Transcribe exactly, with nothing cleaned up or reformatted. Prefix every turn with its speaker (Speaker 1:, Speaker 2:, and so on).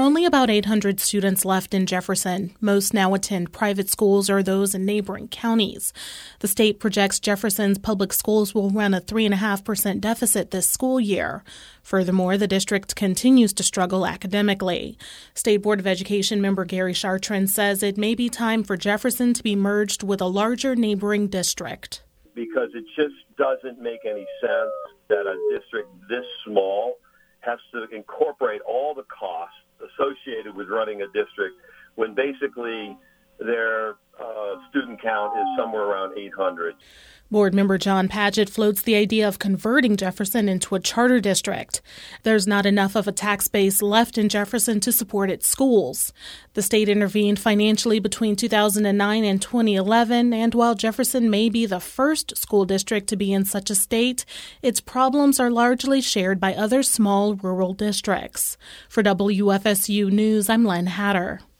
Speaker 1: only about eight hundred students left in Jefferson. Most now attend private schools or those in neighboring counties. The state projects Jefferson's public schools will run a three point five percent deficit this school year. Furthermore, the district continues to struggle academically. State Board of Education member Gary Chartrand says it may be time for Jefferson to be merged with a larger neighboring district.
Speaker 2: Because it just doesn't make any sense that a district this small has to incorporate all the costs associated with running a district when basically their uh, student count is somewhere around eight hundred.
Speaker 1: Board member John Padgett floats the idea of converting Jefferson into a charter district. There's not enough of a tax base left in Jefferson to support its schools. The state intervened financially between two thousand nine and twenty eleven, and while Jefferson may be the first school district to be in such a state, its problems are largely shared by other small rural districts. For W F S U News, I'm Len Hatter.